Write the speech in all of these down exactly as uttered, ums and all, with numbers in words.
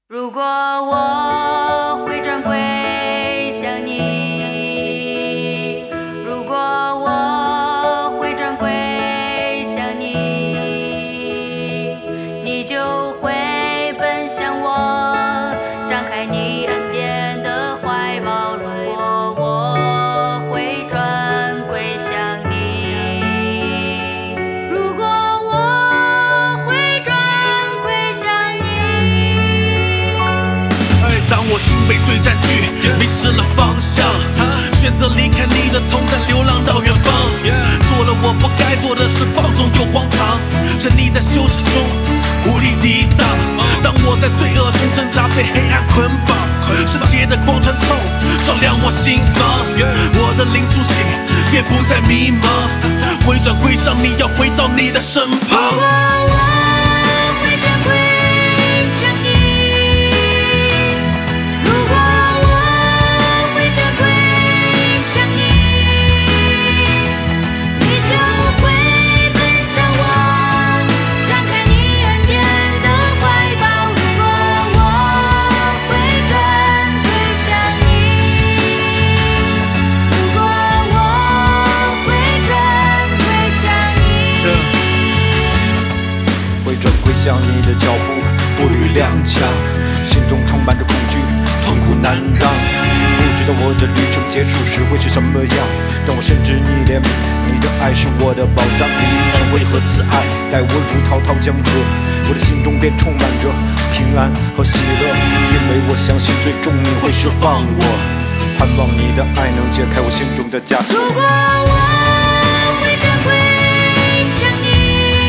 如果我会转归向你，如果我会转归向你，你就会奔向我，张开你恩典的怀抱。如果我会转归向你，如果我会转归向你。 当我心被罪占据，迷失了方向，选择离开你的同在，流浪到远方，做了我不该做的事，放纵又荒唐，沉溺在羞耻中无力抵挡。当我在罪恶中挣扎，被黑暗捆绑，圣洁的光穿透，照亮我心房，我的灵苏醒，便不再迷茫，回转归向你，要回到你的身旁。 转归向你的脚步，步履踉跄，心中充满着恐惧，痛苦难当。不知道我的旅程结束时会是什么样，但我深知你怜悯，你的爱是我的保障。你安慰和慈爱待我如滔滔江河，我的心中便充满着平安和喜乐，因为我相信最终你会释放我，盼望你的爱能解开我心中的枷锁。 如果我会转归向你，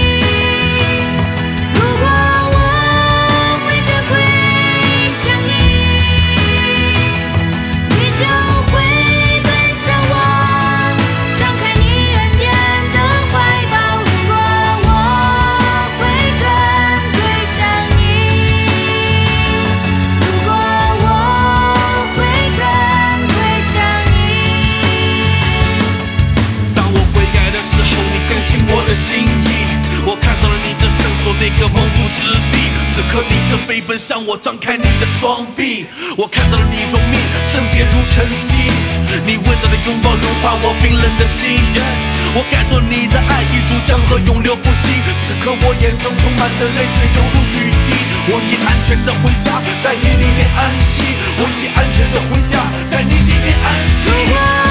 那个蒙福之地，此刻你正飞奔向我，张开你的双臂。我看到了你容面，圣洁如晨曦，你温暖的拥抱融化我冰冷的心。我感受你的爱一如江河，永流不息。此刻我眼中充满的泪水犹如雨滴。我已安全的回家，在你里面安息。我已安全的回家，在你里面安息。